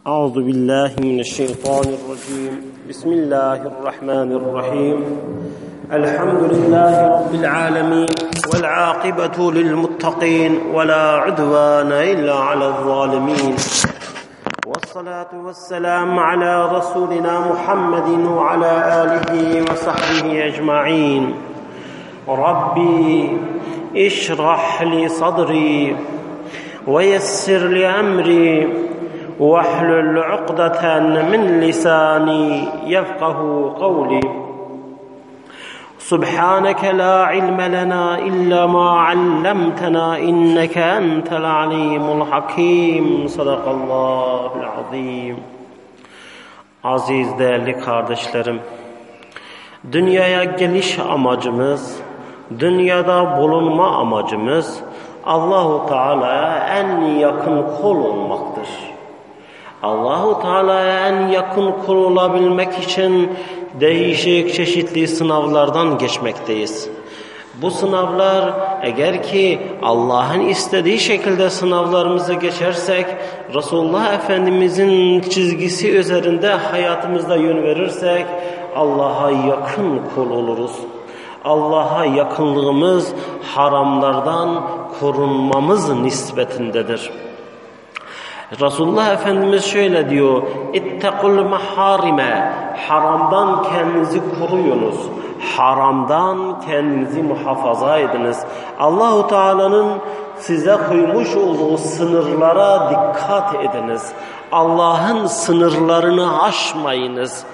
أعوذ بالله من الشيطان الرجيم بسم الله الرحمن الرحيم الحمد لله رب العالمين والعاقبة للمتقين ولا عدوان إلا على الظالمين والصلاة والسلام على رسولنا محمد وعلى آله وصحبه أجمعين ربي اشرح لي صدري ويسر لي أمري واحلل عقدة من لساني يفقه قولي سبحانك لا علم لنا إلا ما علمتنا إنك أنت العليم الحكيم صدق الله العظيم. Aziz değerli kardeşlerim, dünyaya geliş amacımız, dünyada bulunma amacımız Allahu Teala'ya en yakın kul olmaktır. Allahu Teala'ya en yakın kul olabilmek için değişik çeşitli sınavlardan geçmekteyiz. Bu sınavlar eğer ki Allah'ın istediği şekilde sınavlarımızı geçersek, Resulullah Efendimizin çizgisi üzerinde hayatımızda yön verirsek Allah'a yakın kul oluruz. Allah'a yakınlığımız haramlardan korunmamız nispetindedir. Resulullah Efendimiz şöyle diyor: İttekul maharime, haramdan kendinizi koruyunuz, haramdan kendinizi muhafaza ediniz. Allahu Teala'nın size koymuş olduğu sınırlara dikkat ediniz. Allah'ın sınırlarını aşmayınız.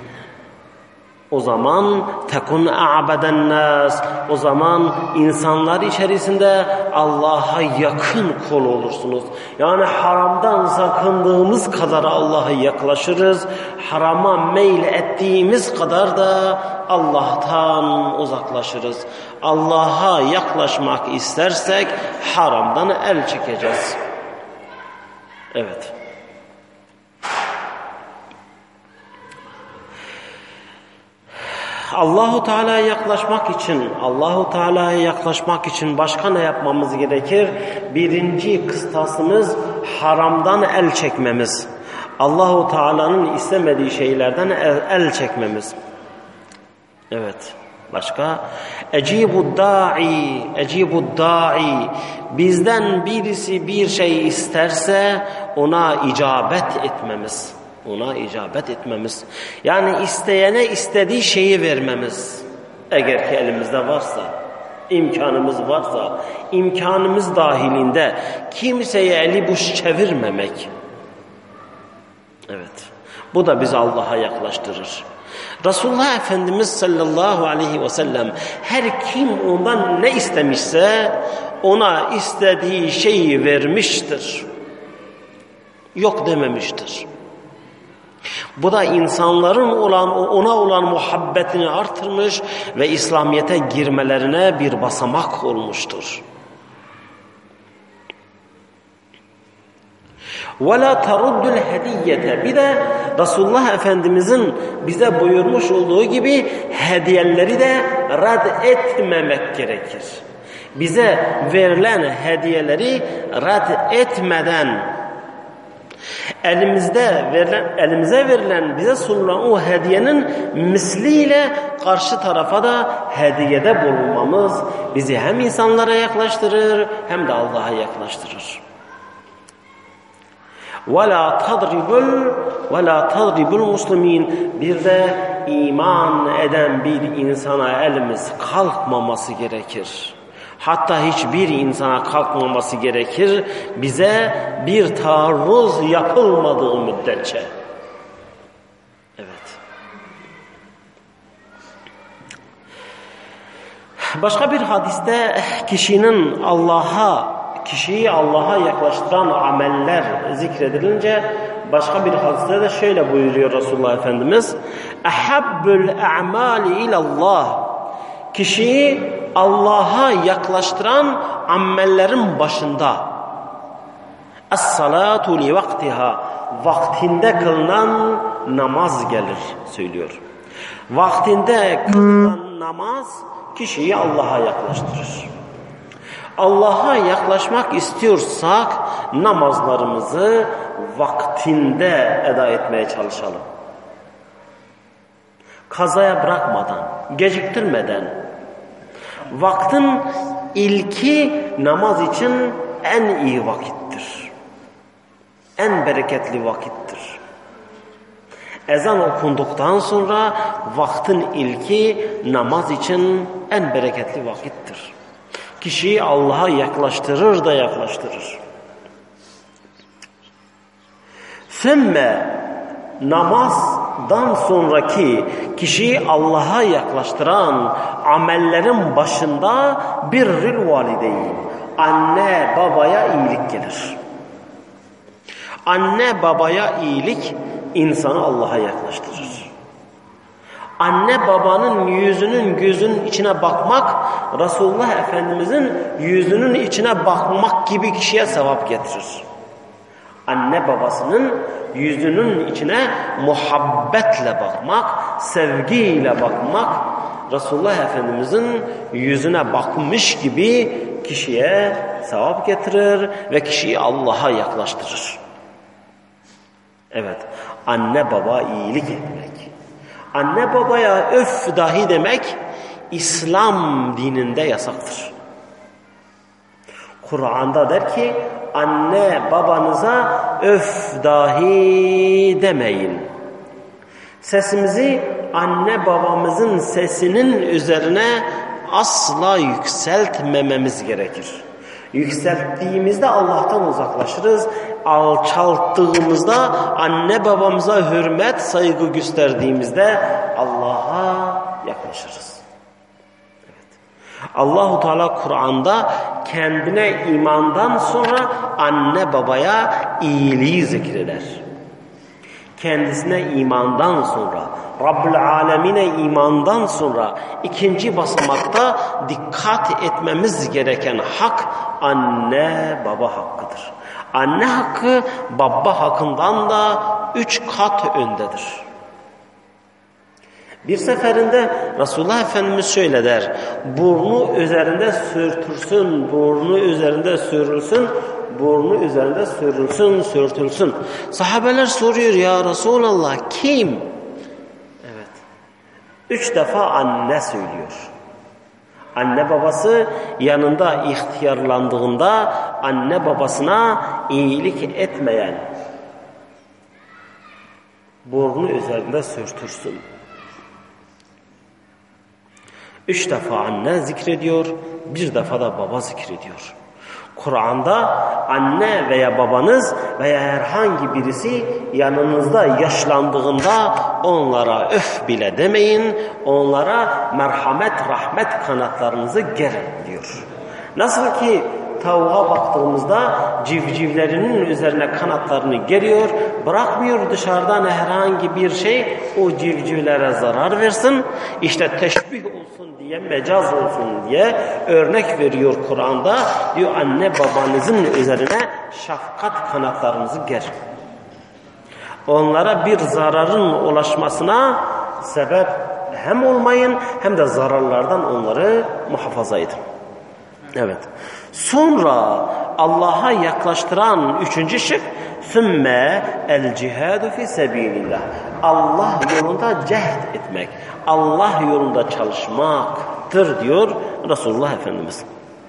O zaman tekun a'beden nas, o zaman insanlar içerisinde Allah'a yakın kul olursunuz. Yani haramdan sakındığımız kadar Allah'a yaklaşırız, harama meyil ettiğimiz kadar da Allah'tan uzaklaşırız. Allah'a yaklaşmak istersek haramdan el çekeceğiz. Evet. Allahu Teala'ya yaklaşmak için başka ne yapmamız gerekir? Birinci kıstasımız haramdan el çekmemiz. Allahu Teala'nın istemediği şeylerden el çekmemiz. Evet. Başka? Ecibud da'i. Bizden birisi bir şey isterse ona icabet etmemiz. Yani isteyene istediği şeyi vermemiz. Eğer ki elimizde varsa, imkanımız varsa, imkanımız dahilinde kimseye eli boş çevirmemek. Evet. Bu da bizi Allah'a yaklaştırır. Resulullah Efendimiz sallallahu aleyhi ve sellem her kim ondan ne istemişse ona istediği şeyi vermiştir. Yok dememiştir. Bu da insanların ona olan muhabbetini artırmış ve İslamiyet'e girmelerine bir basamak olmuştur. وَلَا تَرُدُّ الْهَدِيَّةَ. Bir de Resulullah Efendimizin bize buyurmuş olduğu gibi hediyeleri de rad etmemek gerekir. Bize verilen hediyeleri rad etmeden, elimize verilen, bize sunulan o hediyenin misliyle karşı tarafa da hediyede bulunmamız bizi hem insanlara yaklaştırır hem de Allah'a yaklaştırır. وَلَا تَضْرِبُ الْمُسْلِمِينَ. Bir de iman eden bir insana elimiz kalkmaması gerekir. Hatta hiçbir insana kalkmaması gerekir, bize bir taarruz yapılmadığı müddetçe. Evet. Başka bir hadiste kişiyi Allah'a yaklaştıran ameller zikredilince, başka bir hadiste de şöyle buyuruyor Resulullah Efendimiz: "Ehabbul a'mali ilallah." Kişiyi Allah'a yaklaştıran amellerin başında es-salatu li vaktiha, vaktinde kılınan namaz gelir söylüyor. Vaktinde kılınan namaz kişiyi Allah'a yaklaştırır. Allah'a yaklaşmak istiyorsak namazlarımızı vaktinde eda etmeye çalışalım. Kazaya bırakmadan, geciktirmeden. Vaktin ilki namaz için en iyi vakittir. En bereketli vakittir. Ezan okunduktan sonra vaktin ilki namaz için en bereketli vakittir. Kişiyi Allah'a yaklaştırır da yaklaştırır. Sümme namazdan sonraki kişiyi Allah'a yaklaştıran amellerin başında birrül valideyn, anne babaya iyilik gelir. Anne babaya iyilik insanı Allah'a yaklaştırır. Anne babanın yüzünün gözünün içine bakmak, Resulullah Efendimizin yüzünün içine bakmak gibi kişiye sevap getirir. Anne babasının yüzünün içine muhabbetle bakmak, sevgiyle bakmak, Resulullah Efendimizin yüzüne bakmış gibi kişiye sevap getirir ve kişiyi Allah'a yaklaştırır. Evet, anne baba iyilik etmek. Anne babaya öf dahi demek İslam dininde yasaktır. Kur'an'da der ki anne babanıza öf dahi demeyin. Sesimizi anne babamızın sesinin üzerine asla yükseltmememiz gerekir. Yükselttiğimizde Allah'tan uzaklaşırız. Alçalttığımızda anne babamıza hürmet, saygı gösterdiğimizde Allah'a yaklaşırız. Evet. Allahu Teala Kur'an'da kendine imandan sonra anne babaya iyiliği zikreder. Kendisine imandan sonra, Rabbül Alemine imandan sonra ikinci basamakta dikkat etmemiz gereken hak anne baba hakkıdır. Anne hakkı baba hakkından da 3 kat öndedir. Bir seferinde Resulullah Efendimiz şöyle der: burnu üzerinde sürtülsün, burnu üzerinde sürülsün, burnu üzerinde sürülsün, sürtülsün. Sahabeler soruyor, ya Resulallah kim? Evet. 3 defa anne söylüyor. Anne babası yanında ihtiyarlandığında anne babasına iyilik etmeyen burnu üzerinde sürtürsün. 3 defa anne zikrediyor, 1 defa da baba zikrediyor. Kur'an'da anne veya babanız veya herhangi birisi yanınızda yaşlandığında onlara öf bile demeyin, onlara merhamet, rahmet kanatlarınızı gerin diyor. Nasıl ki tavuğa baktığımızda civcivlerinin üzerine kanatlarını geriyor, bırakmıyor dışarıdan herhangi bir şey o civcivlere zarar versin, işte teşbih olsun diye, mecaz olsun diye örnek veriyor Kur'an'da. Diyor anne babanızın üzerine şefkat kanatlarınızı gerin. Onlara bir zararın ulaşmasına sebep hem olmayın hem de zararlardan onları muhafaza edin. Evet. Sonra Allah'a yaklaştıran 3. şık sümme el cihadu fi sebilillah. Allah yolunda cehd etmek, Allah yolunda çalışmaktır diyor Resulullah Efendimiz.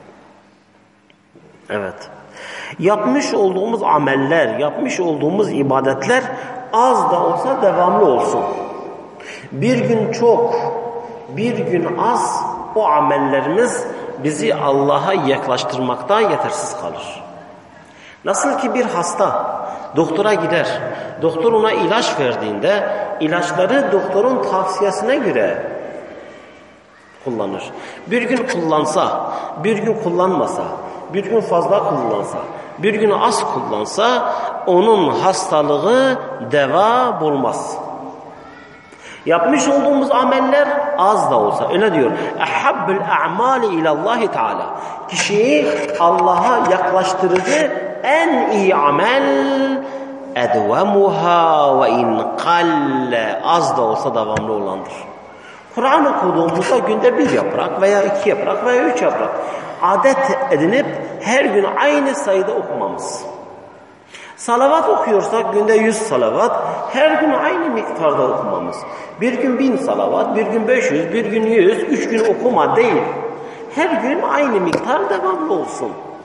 Evet. Yapmış olduğumuz ameller, yapmış olduğumuz ibadetler az da olsa devamlı olsun. Bir gün çok, bir gün az o amellerimiz bizi Allah'a yaklaştırmakta yetersiz kalır. Nasıl ki bir hasta doktora gider, doktor ona ilaç verdiğinde ilaçları doktorun tavsiyesine göre kullanır. Bir gün kullansa, bir gün kullanmasa, bir gün fazla kullansa, bir gün az kullansa onun hastalığı deva bulmaz. Yapmış olduğumuz ameller az da olsa, öyle diyor. Ehabbül a'mali ilallahi teala. Kişiyi Allah'a yaklaştırıcı en iyi amel edvemuha ve in kalle, az da olsa devamlı olandır. Kur'an okuduğumuzda günde 1 yaprak veya 2 yaprak veya 3 yaprak adet edinip her gün aynı sayıda okumamız. Salavat okuyorsak günde 100 salavat, her gün aynı miktarda okumamız. Bir gün 1000 salavat, bir gün 500, bir gün 100, 3 gün okuma değil. Her gün aynı miktar devamlı olsun.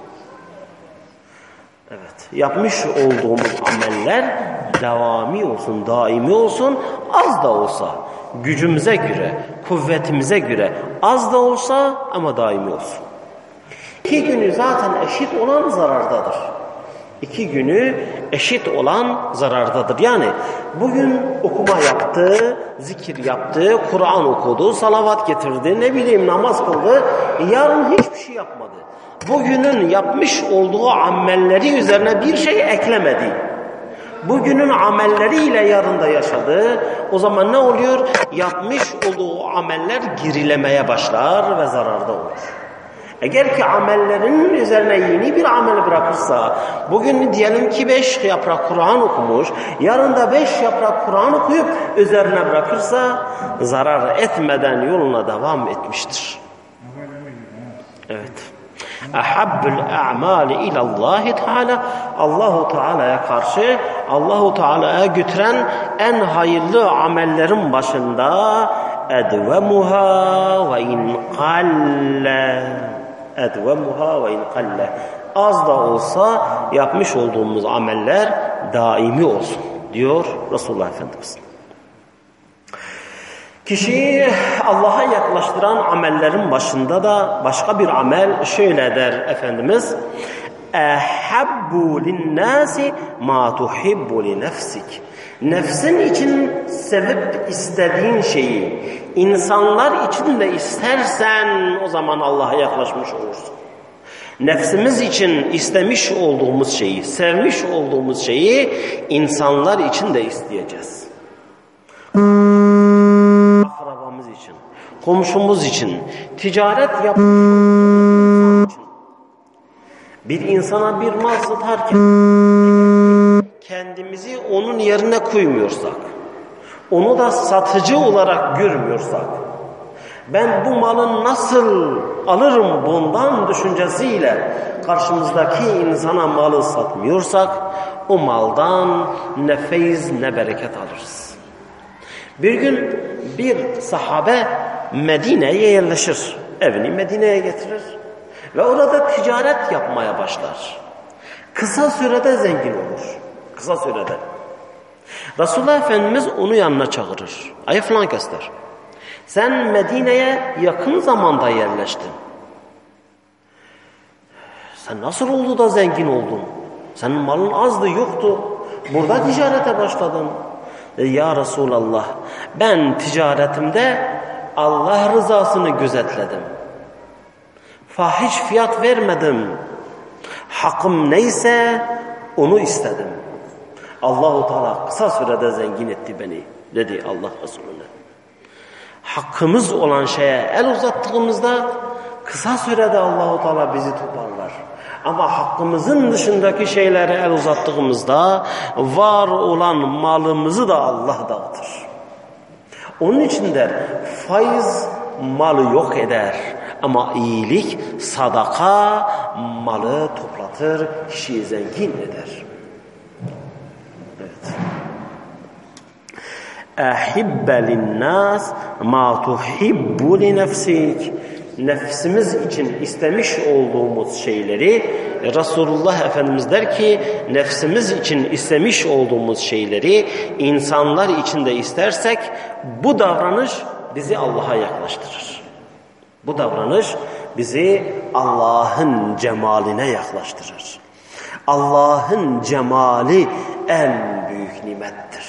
Evet, yapmış olduğumuz ameller devamı olsun, daimi olsun, az da olsa, gücümüze göre, kuvvetimize göre, az da olsa ama daimi olsun. 2 günü zaten eşit olan zarardadır. 2 günü eşit olan zarardadır. Yani bugün okuma yaptı, zikir yaptı, Kur'an okudu, salavat getirdi, ne bileyim namaz kıldı, yarın hiçbir şey yapmadı. Bugünün yapmış olduğu amelleri üzerine bir şey eklemedi. Bugünün amelleriyle yarın da yaşadı. O zaman ne oluyor? Yapmış olduğu ameller gerilemeye başlar ve zararda olur. Eğer ki amellerinin üzerine yeni bir amel bırakırsa, bugün diyelim ki 5 yaprak Kur'an okumuş, yarın da 5 yaprak Kur'an okuyup üzerine bırakırsa, zarar etmeden yoluna devam etmiştir. Evet. Ahabbul a'mali ilallahi Teala, Allahu Teala'ya karşı, Allahu Teala'ya götüren en hayırlı amellerin başında edvemuha ve in qalle. Edvemuha ve in qalle. Az da olsa yapmış olduğumuz ameller daimi olsun diyor Resulullah Efendimiz. Kişiyi Allah'a yaklaştıran amellerin başında da başka bir amel şöyle der Efendimiz: Ehabbu linnâsi mâ tuhibbu li nefsik. Nefsin için sevip istediğin şeyi insanlar için de istersen o zaman Allah'a yaklaşmış olursun. Nefsimiz için istemiş olduğumuz şeyi, sevmiş olduğumuz şeyi insanlar için de isteyeceğiz. Akrabamız için, komşumuz için, ticaret yaptığımız için. Bir insana bir mal satarken kendimizi onun yerine koymuyorsak, onu da satıcı olarak görmüyorsak, ben bu malı nasıl alırım bundan düşüncesiyle karşımızdaki insana malı satmıyorsak, o maldan ne feyiz ne bereket alırız. Bir gün bir sahabe Medine'ye yerleşir, evini Medine'ye getirir ve orada ticaret yapmaya başlar. Kısa sürede zengin olur, kısa sürede. Resulullah Efendimiz onu yanına çağırır. Ay falan göster. Sen Medine'ye yakın zamanda yerleştin. Sen nasıl oldu da zengin oldun? Senin malın azdı, yoktu. Burada ticarete başladın. Ya Resulallah, ben ticaretimde Allah rızasını gözetledim. Fahiş fiyat vermedim. Hakkım neyse onu istedim. Allahu Teala kısa sürede zengin etti beni dedi Allah Resulüne. Hakkımız olan şeye el uzattığımızda kısa sürede Allahu Teala bizi toparlar. Ama hakkımızın dışındaki şeylere el uzattığımızda var olan malımızı da Allah dağıtır. Onun için der, faiz malı yok eder. Ama iyilik, sadaka malı toplatır, kişiyi zengin eder. Evet. Ehibbe linnâs mâ tuhibbu li nefsik. Nefsimiz için istemiş olduğumuz şeyleri, Resulullah Efendimiz der ki, nefsimiz için istemiş olduğumuz şeyleri insanlar için de istersek, bu davranış bizi Allah'a yaklaştırır. Bu davranış bizi Allah'ın cemaline yaklaştırır. Allah'ın cemali en büyük nimettir.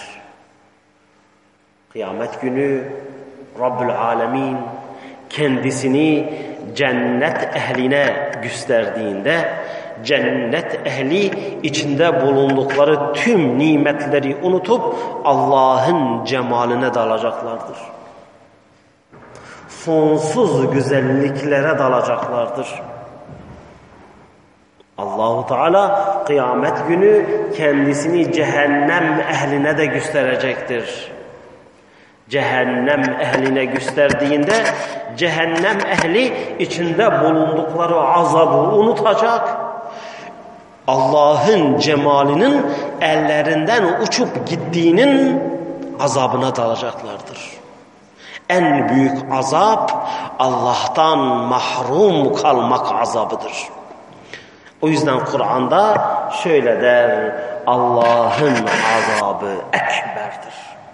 Kıyamet günü Rabbül Alemin kendisini cennet ehline gösterdiğinde, cennet ehli içinde bulundukları tüm nimetleri unutup Allah'ın cemaline dalacaklardır. Sonsuz güzelliklere dalacaklardır. Allahu Teala kıyamet günü kendisini cehennem ehline de gösterecektir. cehennem ehline gösterdiğinde cehennem ehli içinde bulundukları azabı unutacak. Allah'ın cemalinin ellerinden uçup gittiğinin azabına dalacaklardır. En büyük azap Allah'tan mahrum kalmak azabıdır. O yüzden Kur'an'da şöyle der: Allah'ın azabı ekberdir.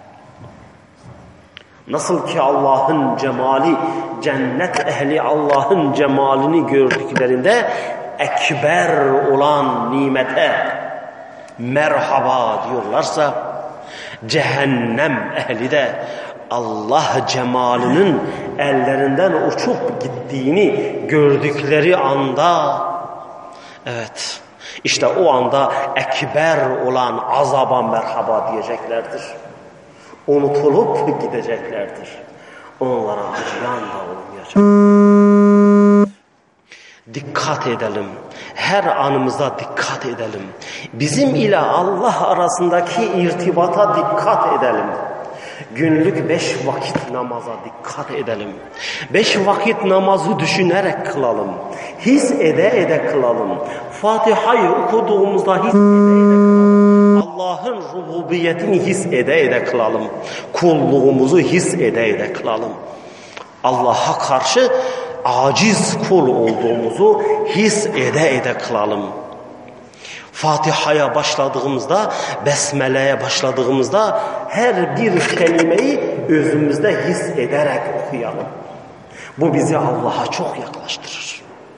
Nasıl ki Allah'ın cemali, cennet ehli Allah'ın cemalini gördüklerinde ekber olan nimete merhaba diyorlarsa, cehennem ehli de Allah cemalinin ellerinden uçup gittiğini gördükleri anda, evet, işte o anda ekber olan azaba merhaba diyeceklerdir. Unutulup gideceklerdir. Onlara acıyan da olmayacak. Dikkat edelim. Her anımıza dikkat edelim. Bizim ile Allah arasındaki irtibata dikkat edelim. Günlük 5 vakit namaza dikkat edelim. 5 vakit namazı düşünerek kılalım. His ede kılalım. Fatiha'yı okuduğumuzda his ede kılalım. Allah'ın rububiyetini his ede kılalım. Kulluğumuzu his ede kılalım. Allah'a karşı aciz kul olduğumuzu his ede kılalım. Fatiha'ya başladığımızda, Besmele'ye başladığımızda her bir kelimeyi özümüzde his ederek okuyalım. Bu bizi Allah'a çok yaklaştırır.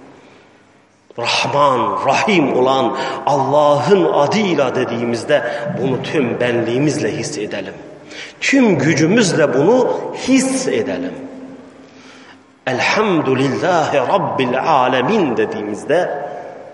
Rahman, Rahim olan Allah'ın adıyla dediğimizde bunu tüm benliğimizle hissedelim. Tüm gücümüzle bunu hissedelim. Elhamdülillahi Rabbil alemin dediğimizde,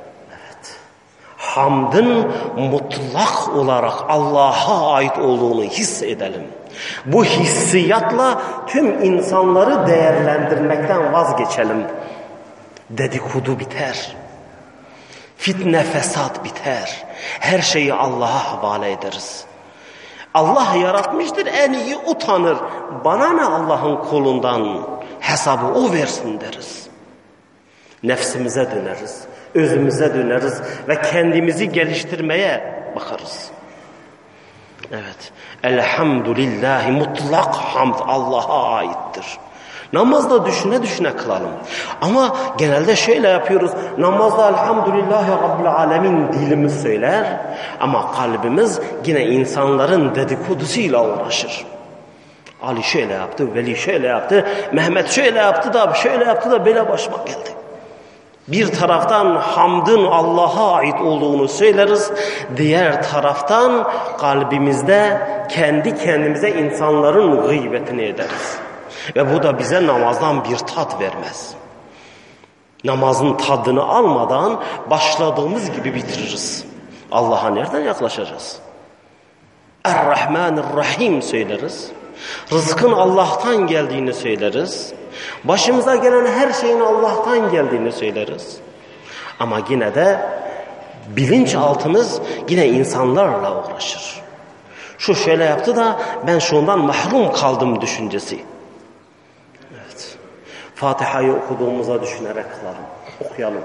hamdın mutlak olarak Allah'a ait olduğunu hissedelim. Bu hissiyatla tüm insanları değerlendirmekten vazgeçelim. Dedikodu biter. Fitne fesat biter. Her şeyi Allah'a havale ederiz. Allah yaratmıştır, en iyi utanır. Bana ne Allah'ın kulundan, hesabı o versin deriz. Nefsimize döneriz. Özümüze döneriz ve kendimizi geliştirmeye bakarız. Evet. Elhamdülillahi, mutlak hamd Allah'a aittir. Namazda düşüne kılalım. Ama genelde şöyle yapıyoruz. Namazda elhamdülillahi Rabbil alemin dilimiz söyler. Ama kalbimiz yine insanların dedikodusuyla uğraşır. Ali şöyle yaptı, Veli şöyle yaptı, Mehmet şöyle yaptı da böyle başıma geldi. Bir taraftan hamdın Allah'a ait olduğunu söyleriz. Diğer taraftan kalbimizde kendi kendimize insanların gıybetini ederiz. Ve bu da bize namazdan bir tat vermez. Namazın tadını almadan başladığımız gibi bitiririz. Allah'a nereden yaklaşacağız? Er-Rahmanir-Rahim söyleriz. Rızkın Allah'tan geldiğini söyleriz. Başımıza gelen her şeyin Allah'tan geldiğini söyleriz. Ama yine de bilinçaltımız yine insanlarla uğraşır. Şu şöyle yaptı da ben şundan mahrum kaldım düşüncesi. Evet. Fatiha'yı okuduğumuza düşünerek kılalım. Okuyalım.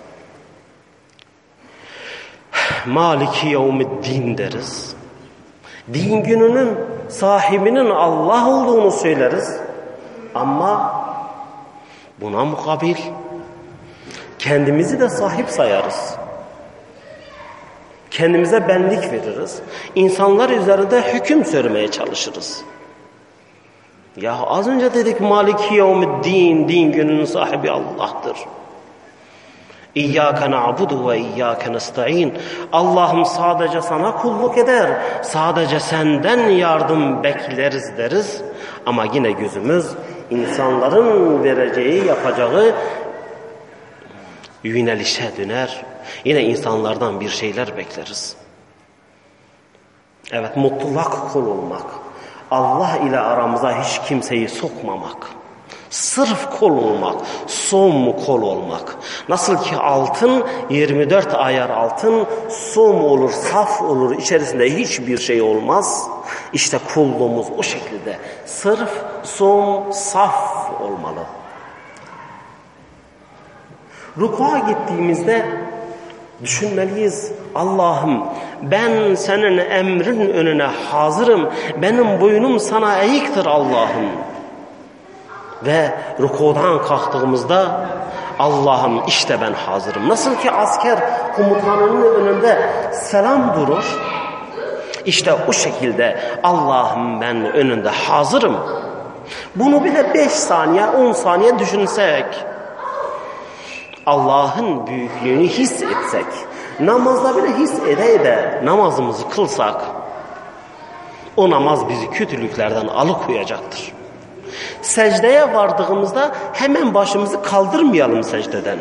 Maliki yevmiddin deriz. Din gününün sahibinin Allah olduğunu söyleriz. Ama buna mukabil kendimizi de sahip sayarız. Kendimize benlik veririz. İnsanlar üzerinde hüküm sürmeye çalışırız. Ya az önce dedik Maliki yevmiddin, din gününün sahibi Allah'tır. İyyâke na'budu ve iyyâke nesta'in. Allah'ım sadece sana kulluk eder. Sadece senden yardım bekleriz deriz. Ama yine gözümüz insanların vereceği, yapacağı yönelişe döner. Yine insanlardan bir şeyler bekleriz. Evet, mutlak kul olmak. Allah ile aramıza hiç kimseyi sokmamak. Sırf kol olmak, som kol olmak. Nasıl ki altın 24 ayar altın som olur, saf olur, içerisinde hiçbir şey olmaz. İşte kulluğumuz o şekilde sırf som, saf olmalı. Rukuğa gittiğimizde düşünmeliyiz. Allah'ım ben senin emrin önüne hazırım. Benim boynum sana eğiktir Allah'ım. Ve rukudan kalktığımızda Allah'ım işte ben hazırım. Nasıl ki asker komutanının önünde selam durur. İşte o şekilde Allah'ım ben önünde hazırım. Bunu bile 5 saniye 10 saniye düşünsek, Allah'ın büyüklüğünü hissetsek, namazda bile hissede namazımızı kılsak, o namaz bizi kötülüklerden alıkoyacaktır. Secdeye vardığımızda hemen başımızı kaldırmayalım secdeden.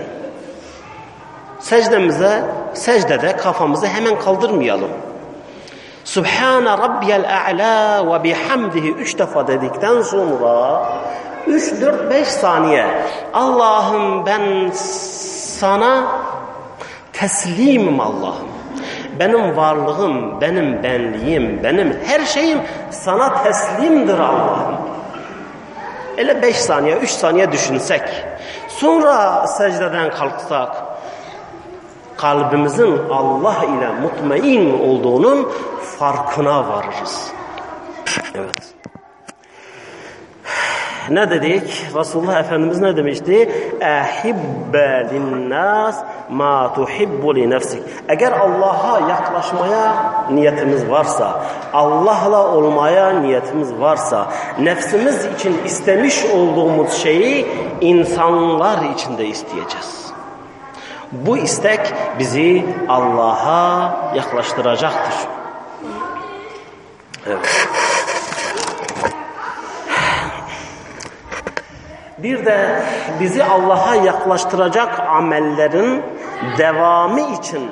Secdede kafamızı hemen kaldırmayalım. Subhane Rabbiyel A'la ve bihamdihi 3 defa dedikten sonra 3-4-5 saniye Allah'ım ben sana teslimim Allah'ım. Benim varlığım, benim benliğim, benim her şeyim sana teslimdir Allah'ım. Öyle 5 saniye, 3 saniye düşünsek, sonra secdeden kalksak, kalbimizin Allah ile mutmain olduğunun farkına varırız. Evet. Ne dedik? Resulullah Efendimiz ne demişti? Ehibbe linnâs mâ tuhibbu li nefsik. Eğer Allah'a yaklaşmaya niyetimiz varsa, Allah'la olmaya niyetimiz varsa, nefsimiz için istemiş olduğumuz şeyi insanlar için de isteyeceğiz. Bu istek bizi Allah'a yaklaştıracaktır. Evet. Bir de bizi Allah'a yaklaştıracak amellerin devamı için,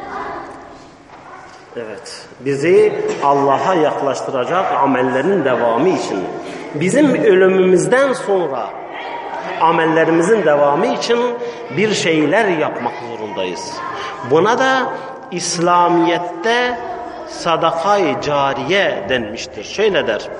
evet, bizi Allah'a yaklaştıracak amellerin devamı için, bizim ölümümüzden sonra amellerimizin devamı için bir şeyler yapmak zorundayız. Buna da İslamiyet'te sadaka-i cariye denmiştir. Şöyle der: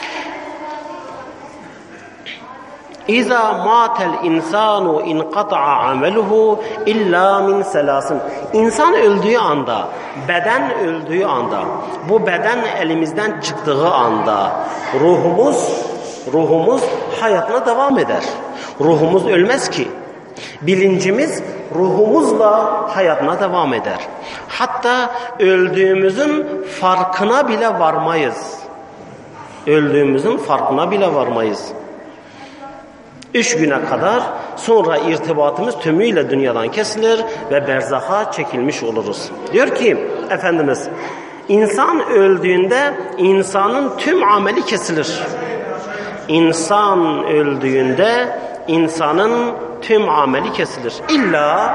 İza matel insanu inqata'a ameluhu illa min selasin. İnsan öldüğü anda, beden öldüğü anda, bu beden elimizden çıktığı anda ruhumuz hayatına devam eder. Ruhumuz ölmez ki. Bilincimiz ruhumuzla hayatına devam eder. Hatta öldüğümüzün farkına bile varmayız. Öldüğümüzün farkına bile varmayız. 3 güne kadar sonra irtibatımız tümüyle dünyadan kesilir ve berzaha çekilmiş oluruz. Diyor ki Efendimiz, insan öldüğünde insanın tüm ameli kesilir. İnsan öldüğünde insanın tüm ameli kesilir. İlla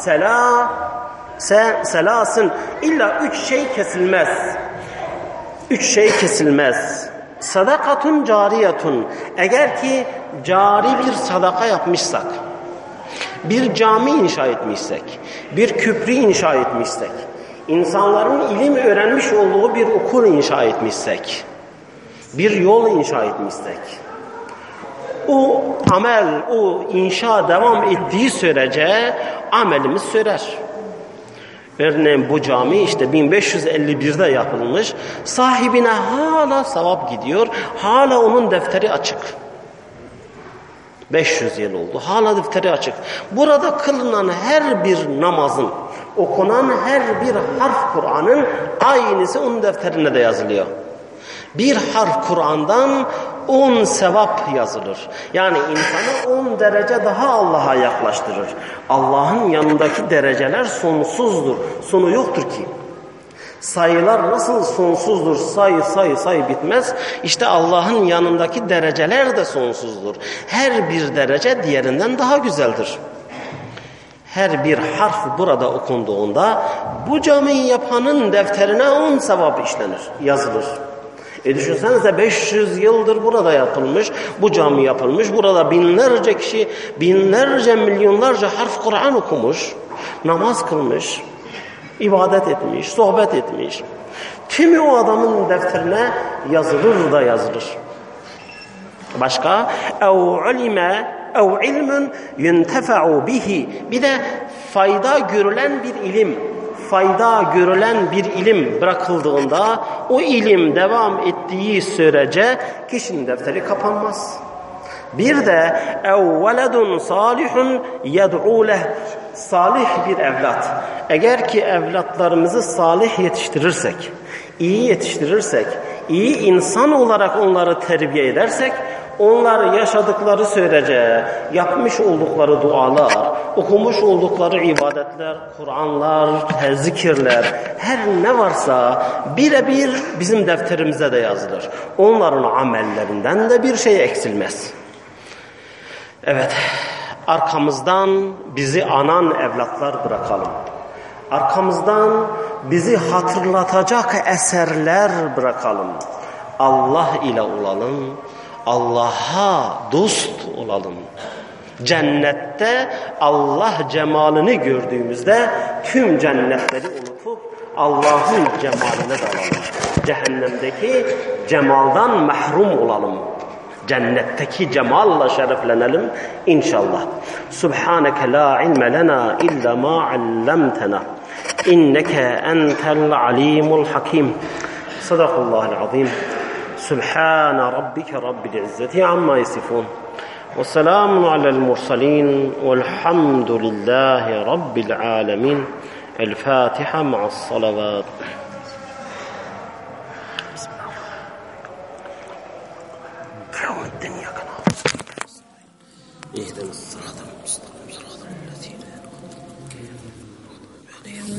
selasın, illa 3 şey kesilmez. 3 şey kesilmez. Sadakatun cariyatun. Eğer ki cari bir sadaka yapmışsak, bir cami inşa etmişsek, bir köprü inşa etmişsek, insanların ilim öğrenmiş olduğu bir okul inşa etmişsek, bir yol inşa etmişsek, o amel, o inşa devam ettiği sürece amelimiz sürer. Örneğin bu cami işte 1551'de yapılmış. Sahibine hala sevap gidiyor. Hala onun defteri açık. 500 yıl oldu. Hala defteri açık. Burada kılınan her bir namazın, okunan her bir harf Kur'an'ın aynısı onun defterine de yazılıyor. Bir harf Kur'an'dan 10 sevap yazılır. Yani insanı 10 derece daha Allah'a yaklaştırır. Allah'ın yanındaki dereceler sonsuzdur. Sonu yoktur ki. Sayılar nasıl sonsuzdur? Say bitmez. İşte Allah'ın yanındaki dereceler de sonsuzdur. Her bir derece diğerinden daha güzeldir. Her bir harf burada okunduğunda bu camiyi yapanın defterine 10 sevap işlenir, yazılır. Düşünsenize 500 yıldır burada yapılmış, bu cami yapılmış, burada binlerce kişi, binlerce, milyonlarca harf Kur'an okumuş, namaz kılmış, ibadet etmiş, sohbet etmiş. Tümü o adamın defterine yazılır da yazılır. Başka ev ilmun yuntefa'u bihi. Bir de fayda görülen bir ilim. Fayda görülen bir ilim bırakıldığında o ilim devam ettiği sürece kişinin defteri kapanmaz. Bir de evveledun salihun yed'u leh. Salih bir evlat. Eğer ki evlatlarımızı salih yetiştirirsek, iyi yetiştirirsek, iyi insan olarak onları terbiye edersek, onlar yaşadıkları sürece yapmış oldukları dualar, okumuş oldukları ibadetler, Kur'anlar, zikirler, her ne varsa birebir bizim defterimize de yazılır. Onların amellerinden de bir şey eksilmez. Evet, arkamızdan bizi anan evlatlar bırakalım. Arkamızdan bizi hatırlatacak eserler bırakalım. Allah ile olalım. Allah'a dost olalım. Cennette Allah cemalini gördüğümüzde tüm cennetleri unutup Allah'ın cemaline dalalım. Cehennemdeki cemaldan mahrum olalım. Cennetteki cemalla şereflenelim inşallah. Subhaneke la ilme lena illa ma allamtena. İnneke entel alimul hakim. Sadakallahul azim. سبحان ربك رب العزة عما يصفون وسلام على المرسلين والحمد لله رب العالمين. الفاتحة مع الصلوات. يوم الدنيا كنا اهدنا الصراط المستقيم صراط الذين